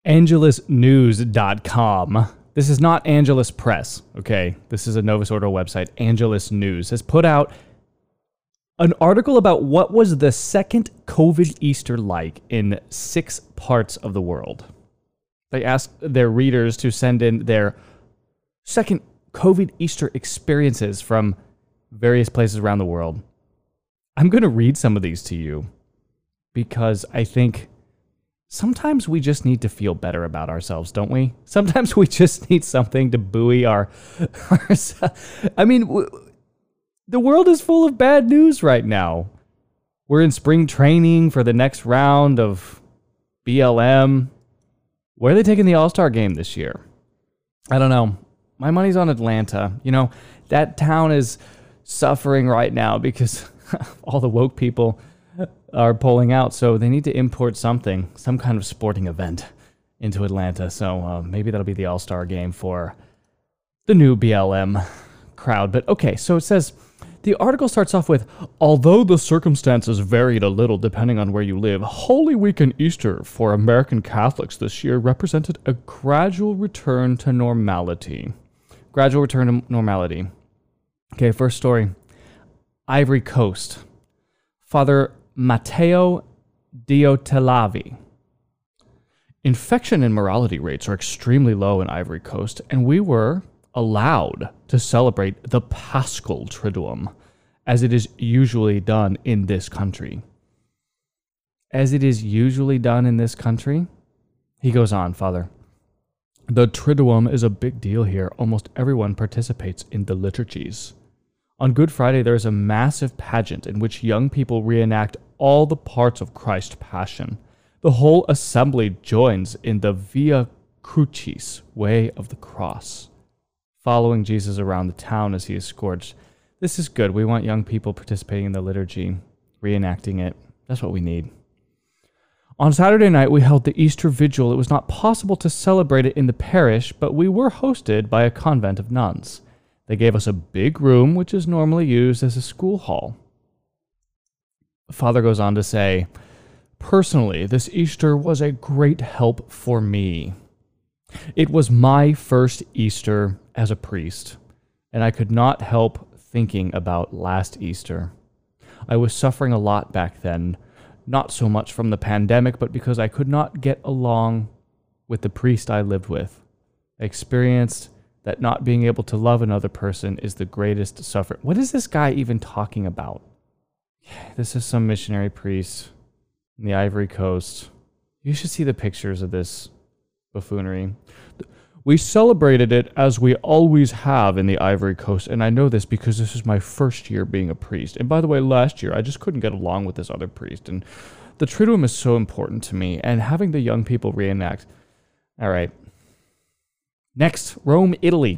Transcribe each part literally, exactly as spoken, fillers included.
Angelus News dot com. This is not Angelus Press, okay? This is a Novus Ordo website. Angelus News has put out an article about what was the second COVID Easter like in six parts of the world. They asked their readers to send in their second COVID Easter experiences from various places around the world. I'm going to read some of these to you because I think sometimes we just need to feel better about ourselves, don't we? Sometimes we just need something to buoy our... ourselves. I mean, w- the world is full of bad news right now. We're in spring training for the next round of B L M. Where are they taking the All-Star game this year? I don't know. My money's on Atlanta. You know, that town is suffering right now because all the woke people are pulling out, so they need to import something, some kind of sporting event into Atlanta. So uh, maybe that'll be the All-Star game for the new B L M crowd. But okay, so it says, the article starts off with, although the circumstances varied a little depending on where you live, Holy Week and Easter for American Catholics this year represented a gradual return to normality. Gradual return to normality. Okay, first story. Ivory Coast. Father Matteo Diottelavi. Infection and mortality rates are extremely low in Ivory Coast, and we were allowed to celebrate the Paschal Triduum, as it is usually done in this country. As it is usually done in this country? He goes on, Father. The Triduum is a big deal here. Almost everyone participates in the liturgies. On Good Friday, there is a massive pageant in which young people reenact all the parts of Christ's Passion. The whole assembly joins in the Via Crucis, way of the cross, following Jesus around the town as he is scourged. This is good. We want young people participating in the liturgy, reenacting it. That's what we need. On Saturday night, we held the Easter Vigil. It was not possible to celebrate it in the parish, but we were hosted by a convent of nuns. They gave us a big room, which is normally used as a school hall. Father goes on to say, personally, this Easter was a great help for me. It was my first Easter as a priest, and I could not help thinking about last Easter. I was suffering a lot back then, not so much from the pandemic, but because I could not get along with the priest I lived with. I experienced that not being able to love another person is the greatest suffering. What is this guy even talking about? This is some missionary priest in the Ivory Coast. You should see the pictures of this buffoonery. We celebrated it as we always have in the Ivory Coast, and I know this because this is my first year being a priest. And by the way, last year, I just couldn't get along with this other priest, and the Triduum is so important to me, and having the young people reenact. All right. Next, Rome, Italy.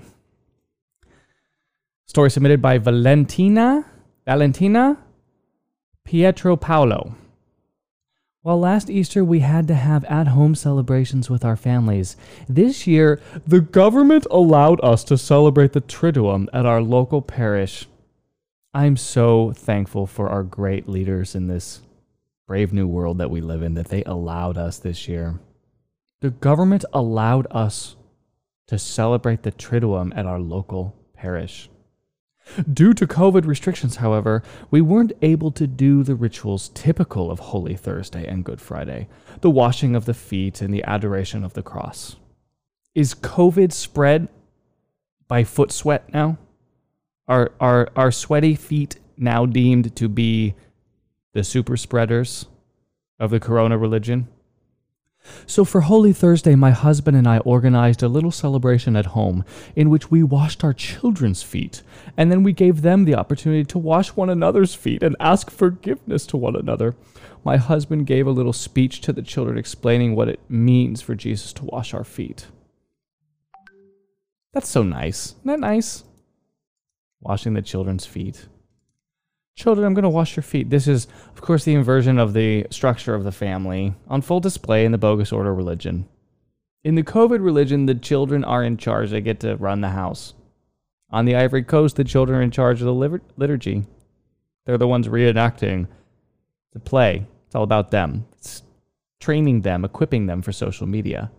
Story submitted by Valentina, Valentina Pietro Paolo. Well, last Easter we had to have at-home celebrations with our families. This year, the government allowed us to celebrate the Triduum at our local parish. I'm so thankful for our great leaders in this brave new world that we live in, that they allowed us this year. The government allowed us to celebrate the Triduum at our local parish. Due to COVID restrictions, however, we weren't able to do the rituals typical of Holy Thursday and Good Friday, the washing of the feet and the adoration of the cross. Is COVID spread by foot sweat now? Are, are, are sweaty feet now deemed to be the super spreaders of the corona religion? So for Holy Thursday, my husband and I organized a little celebration at home in which we washed our children's feet, and then we gave them the opportunity to wash one another's feet and ask forgiveness to one another. My husband gave a little speech to the children explaining what it means for Jesus to wash our feet. That's so nice. Isn't that nice? Washing the children's feet. Children, I'm going to wash your feet. This is, of course, the inversion of the structure of the family on full display in the bogus order religion. In the COVID religion, the children are in charge. They get to run the house. On the Ivory Coast, the children are in charge of the liturgy. They're the ones reenacting the play. It's all about them. It's training them, equipping them for social media.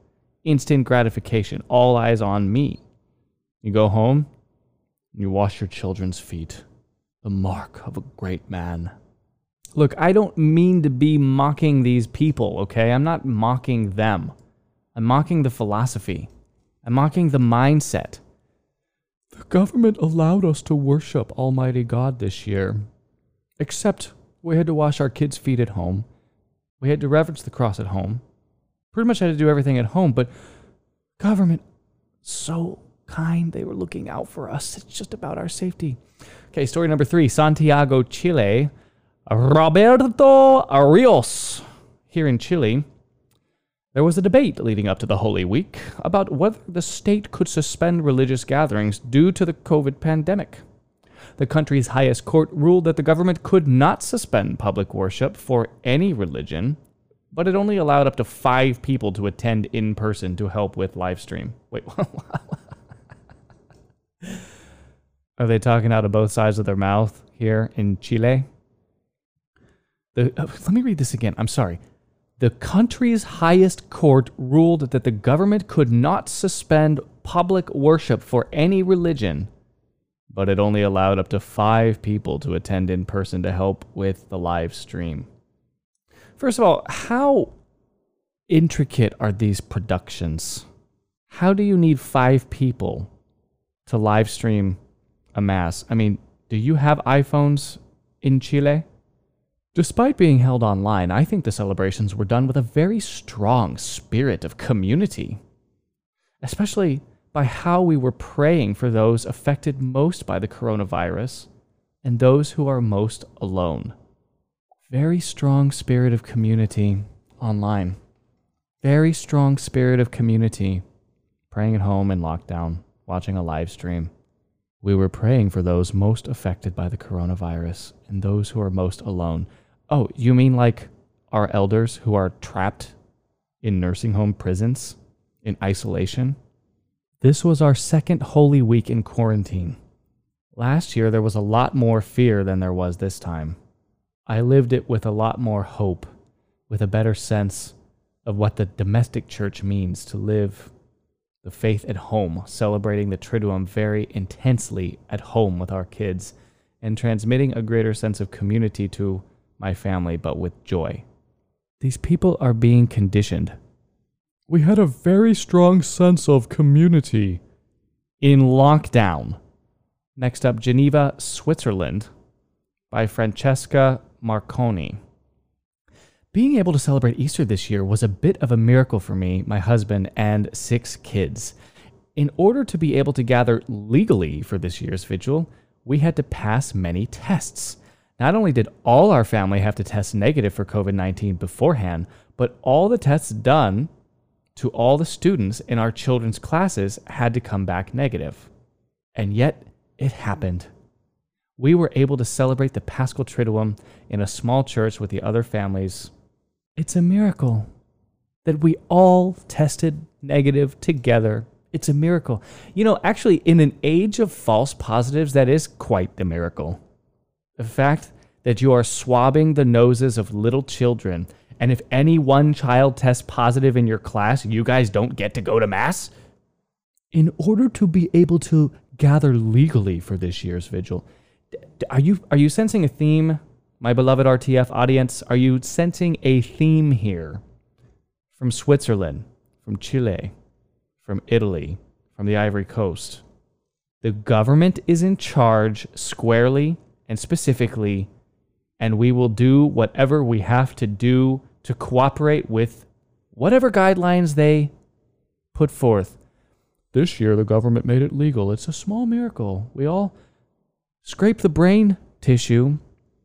instant gratification, all eyes on me. You go home, you wash your children's feet, the mark of a great man. Look, I don't mean to be mocking these people, okay? I'm not mocking them. I'm mocking the philosophy. I'm mocking the mindset. The government allowed us to worship Almighty God this year, except we had to wash our kids' feet at home. We had to reverence the cross at home. Pretty much had to do everything at home, but government, so kind. They were looking out for us. It's just about our safety. Okay, story number three. Santiago, Chile. Roberto Rios. Here in Chile, there was a debate leading up to the Holy Week about whether the state could suspend religious gatherings due to the COVID pandemic. The country's highest court ruled that the government could not suspend public worship for any religion, but it only allowed up to five people to attend in person to help with live stream. Wait, are they talking out of both sides of their mouth here in Chile? The, uh, let me read this again. I'm sorry. The country's highest court ruled that the government could not suspend public worship for any religion, but it only allowed up to five people to attend in person to help with the live stream. First of all, how intricate are these productions? How do you need five people to live stream a mass? I mean, do you have iPhones in Chile? Despite being held online, I think the celebrations were done with a very strong spirit of community, especially by how we were praying for those affected most by the coronavirus and those who are most alone. Very strong spirit of community online. Very strong spirit of community. Praying at home in lockdown, watching a live stream. We were praying for those most affected by the coronavirus and those who are most alone. Oh, you mean like our elders who are trapped in nursing home prisons in isolation? This was our second Holy Week in quarantine. Last year, there was a lot more fear than there was this time. I lived it with a lot more hope, with a better sense of what the domestic church means to live the faith at home, celebrating the Triduum very intensely at home with our kids, and transmitting a greater sense of community to my family, but with joy. These people are being conditioned. We had a very strong sense of community in lockdown. Next up, Geneva, Switzerland, by Francesca Marconi. Being able to celebrate Easter this year was a bit of a miracle for me, my husband, and six kids. In order to be able to gather legally for this year's vigil, we had to pass many tests. Not only did all our family have to test negative for COVID nineteen beforehand, but all the tests done to all the students in our children's classes had to come back negative. And yet, it happened. We were able to celebrate the Paschal Triduum in a small church with the other families. It's a miracle that we all tested negative together. It's a miracle. You know, actually, in an age of false positives, that is quite the miracle. The fact that you are swabbing the noses of little children, and if any one child tests positive in your class, you guys don't get to go to Mass? In order to be able to gather legally for this year's vigil, are you are you sensing a theme, my beloved R T F audience? Are you sensing a theme here? From Switzerland, from Chile, from Italy, from the Ivory Coast. The government is in charge squarely and specifically, and we will do whatever we have to do to cooperate with whatever guidelines they put forth. This year, the government made it legal. It's a small miracle. We all scrape the brain tissue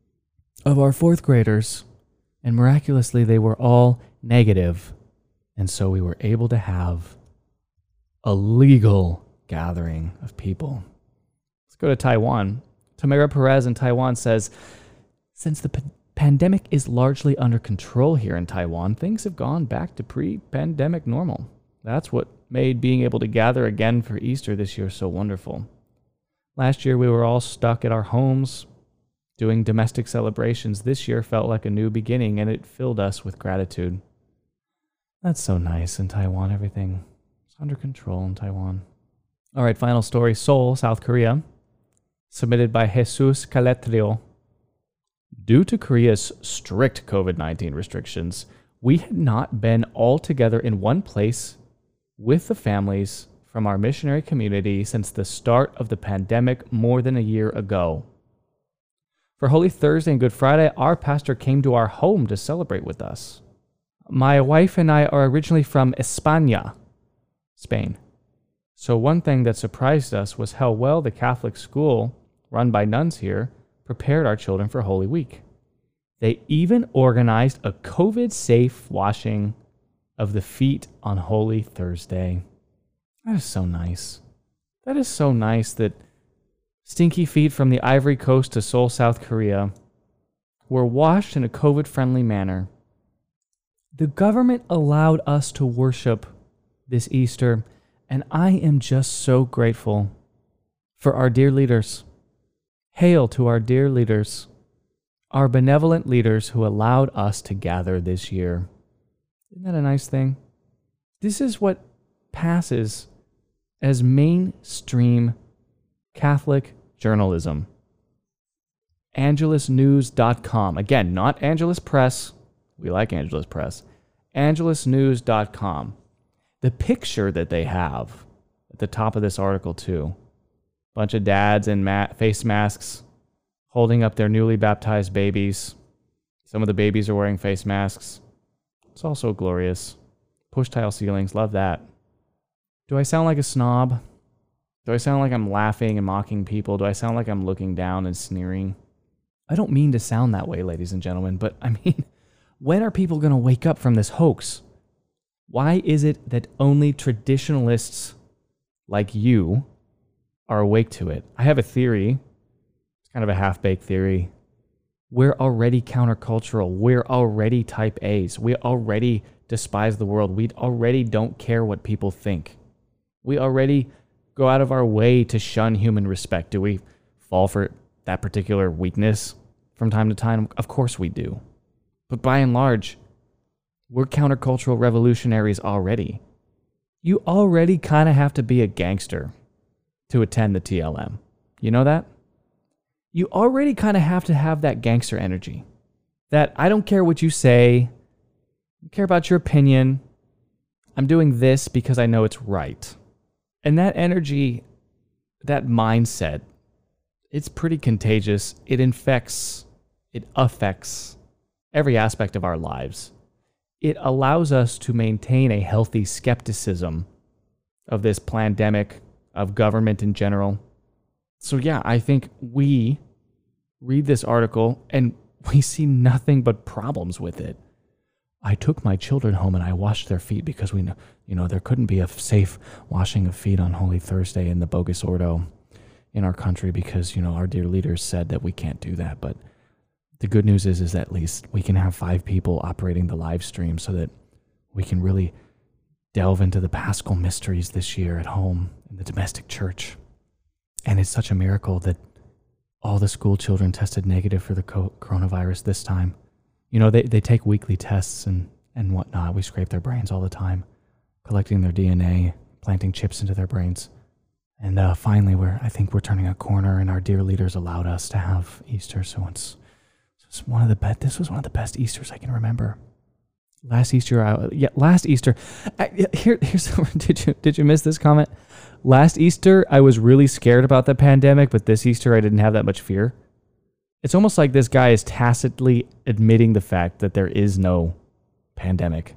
of our fourth graders, and miraculously, they were all negative. And so we were able to have a legal gathering of people. Let's go to Taiwan. Tamara Perez in Taiwan says, since the p- pandemic is largely under control here in Taiwan, things have gone back to pre-pandemic normal. That's what made being able to gather again for Easter this year so wonderful. Last year, we were all stuck at our homes doing domestic celebrations. This year felt like a new beginning, and it filled us with gratitude. That's so nice in Taiwan. Everything It's under control in Taiwan. All right, final story. Seoul, South Korea. Submitted by Jesus Caletrio. Due to Korea's strict COVID nineteen restrictions, we had not been all together in one place with the families from our missionary community since the start of the pandemic more than a year ago. For Holy Thursday and Good Friday, our pastor came to our home to celebrate with us. My wife and I are originally from España, Spain. So one thing that surprised us was how well the Catholic school, run by nuns here, prepared our children for Holy Week. They even organized a COVID-safe washing of the feet on Holy Thursday. That is so nice. That is so nice that stinky feet from the Ivory Coast to Seoul, South Korea were washed in a COVID-friendly manner. The government allowed us to worship this Easter, and I am just so grateful for our dear leaders. Hail to our dear leaders, our benevolent leaders who allowed us to gather this year. Isn't that a nice thing? This is what passes as mainstream Catholic journalism. Angelus News dot com. Again, not Angelus Press. We like Angelus Press. Angelus News dot com. The picture that they have at the top of this article, too. Bunch of dads in ma- face masks holding up their newly baptized babies. Some of the babies are wearing face masks. It's also glorious. Push tile ceilings, love that. Do I sound like a snob? Do I sound like I'm laughing and mocking people? Do I sound like I'm looking down and sneering? I don't mean to sound that way, ladies and gentlemen, but I mean, when are people going to wake up from this hoax? Why is it that only traditionalists like you are awake to it? I have a theory. It's kind of a half-baked theory. We're already countercultural. We're already type A's. We already despise the world. We already don't care what people think. We already go out of our way to shun human respect. Do we fall for that particular weakness from time to time? Of course we do. But by and large, we're countercultural revolutionaries already. You already kind of have to be a gangster to attend the T L M. You know that? You already kind of have to have that gangster energy. That I don't care what you say. I don't care about your opinion. I'm doing this because I know it's right. And that energy, that mindset, it's pretty contagious. It infects, it affects every aspect of our lives. It allows us to maintain a healthy skepticism of this pandemic, of government in general. So yeah, I think we read this article and we see nothing but problems with it. I took my children home and I washed their feet because we know, you know, there couldn't be a safe washing of feet on Holy Thursday in the bogus Ordo in our country because, you know, our dear leaders said that we can't do that. But the good news is, is that at least we can have five people operating the live stream so that we can really delve into the Paschal mysteries this year at home in the domestic church. And it's such a miracle that all the school children tested negative for the co- coronavirus this time. You know, they, they take weekly tests and, and whatnot. We scrape their brains all the time, collecting their D N A, planting chips into their brains. And uh, finally, we're I think we're turning a corner, and our dear leaders allowed us to have Easter. So it's, it's one of the best. This was one of the best Easters I can remember. Last Easter, I, yeah, last Easter. I, here, here's did you did you miss this comment? Last Easter, I was really scared about the pandemic, but this Easter, I didn't have that much fear. It's almost like this guy is tacitly admitting the fact that there is no pandemic.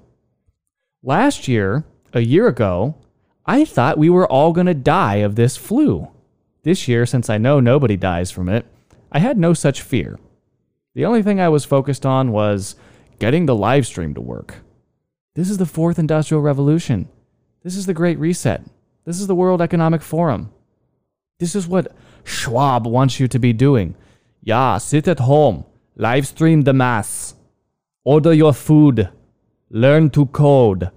Last year, a year ago, I thought we were all going to die of this flu. This year, since I know nobody dies from it, I had no such fear. The only thing I was focused on was getting the live stream to work. This is the fourth industrial revolution. This is the Great Reset. This is the World Economic Forum. This is what Schwab wants you to be doing. Yeah, sit at home, live stream the mass, order your food, learn to code.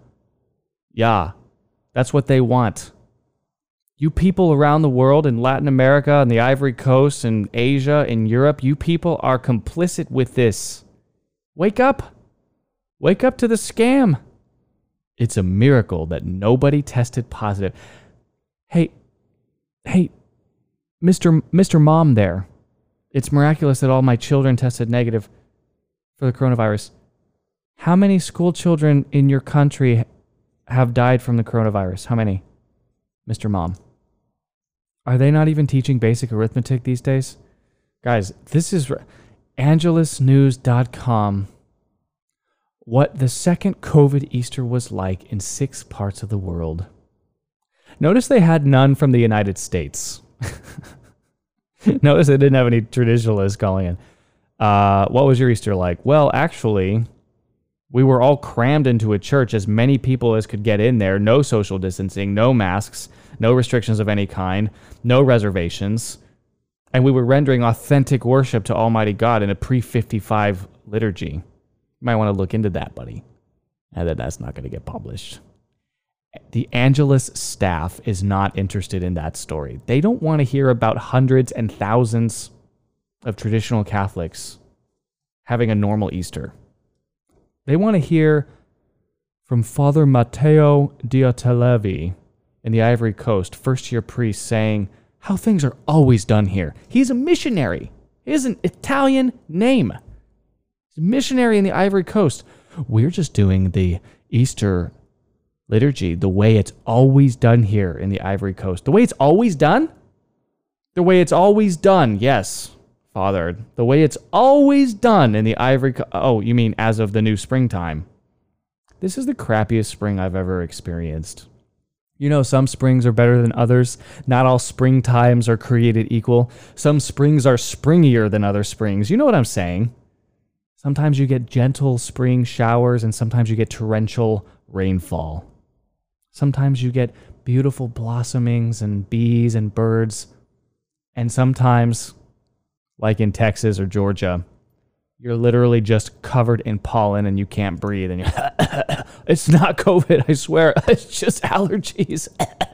Yeah, that's what they want. You people around the world in Latin America and the Ivory Coast and Asia and Europe, you people are complicit with this. Wake up. Wake up to the scam. It's a miracle that nobody tested positive. Hey, hey, Mister Mister Mom there. It's miraculous that all my children tested negative for the coronavirus. How many school children in your country have died from the coronavirus? How many? Mister Mom. Are they not even teaching basic arithmetic these days? Guys, this is angelus news dot com. What the second COVID Easter was like in six parts of the world. Notice they had none from the United States. Notice they didn't have any traditionalists calling in. Uh, what was your Easter like? Well, actually, we were all crammed into a church, as many people as could get in there. No social distancing, no masks, no restrictions of any kind, no reservations. And we were rendering authentic worship to Almighty God in a pre fifty-five liturgy. You might want to look into that, buddy. And then that's not going to get published. The Angelus staff is not interested in that story. They don't want to hear about hundreds and thousands of traditional Catholics having a normal Easter. They want to hear from Father Matteo Diatalevi in the Ivory Coast, first-year priest, saying how things are always done here. He's a missionary. He has an Italian name. He's a missionary in the Ivory Coast. We're just doing the Easter liturgy the way it's always done here in the Ivory Coast. The way it's always done? The way it's always done, yes, Father. The way it's always done in the Ivory Coast. Oh, you mean as of the new springtime? This is the crappiest spring I've ever experienced. You know, some springs are better than others. Not all spring times are created equal. Some springs are springier than other springs. You know what I'm saying? Sometimes you get gentle spring showers, and sometimes you get torrential rainfall. Sometimes you get beautiful blossomings and bees and birds. And sometimes, like in Texas or Georgia, you're literally just covered in pollen and you can't breathe. And you're, it's not COVID, I swear. It's just allergies.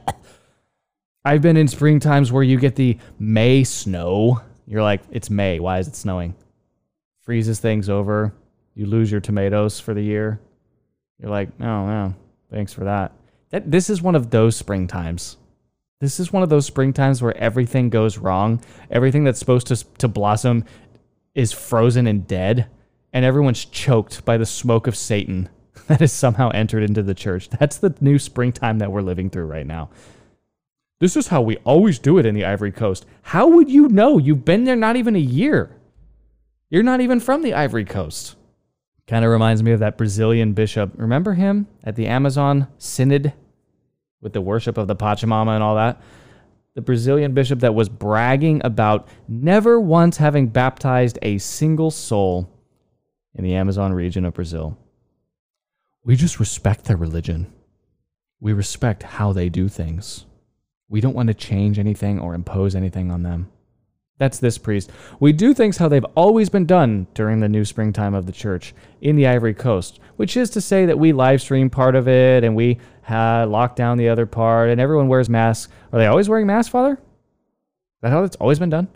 I've been in spring times where you get the May snow. You're like, it's May. Why is it snowing? Freezes things over. You lose your tomatoes for the year. You're like, oh, no, thanks for that. That this is one of those spring times. This is one of those spring times where everything goes wrong. Everything that's supposed to, to blossom is frozen and dead, and everyone's choked by the smoke of Satan that has somehow entered into the church. That's the new springtime that we're living through right now. This is how we always do it in the Ivory Coast. How would you know? You've been there not even a year. You're not even from the Ivory Coast. Kind of reminds me of that Brazilian bishop. Remember him at the Amazon Synod with the worship of the Pachamama and all that? The Brazilian bishop that was bragging about never once having baptized a single soul in the Amazon region of Brazil. We just respect their religion. We respect how they do things. We don't want to change anything or impose anything on them. That's this priest. We do things how they've always been done during the new springtime of the church in the Ivory Coast, which is to say that we live stream part of it and we uh, lock down the other part and everyone wears masks. Are they always wearing masks, Father? Is that how it's always been done?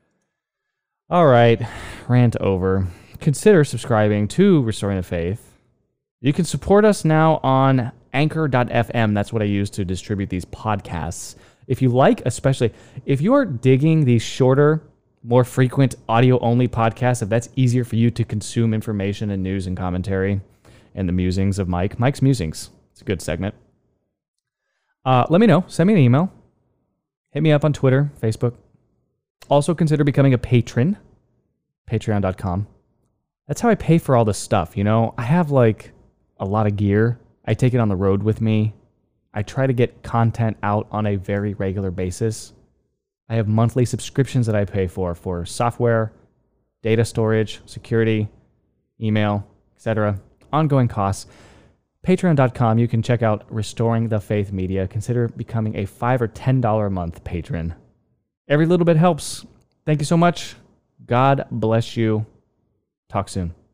All right, rant over. Consider subscribing to Restoring the Faith. You can support us now on anchor dot f m. That's what I use to distribute these podcasts. If you like, especially if you are digging these shorter, more frequent audio-only podcasts, if that's easier for you to consume information and news and commentary and the musings of Mike. Mike's Musings. It's a good segment. Uh, let me know. Send me an email. Hit me up on Twitter, Facebook. Also consider becoming a patron. Patreon dot com. That's how I pay for all this stuff, you know? I have like a lot of gear. I take it on the road with me. I try to get content out on a very regular basis. I have monthly subscriptions that I pay for, for software, data storage, security, email, et cetera. Ongoing costs. Patreon dot com, you can check out Restoring the Faith Media. Consider becoming a five dollars or ten dollars a month patron. Every little bit helps. Thank you so much. God bless you. Talk soon.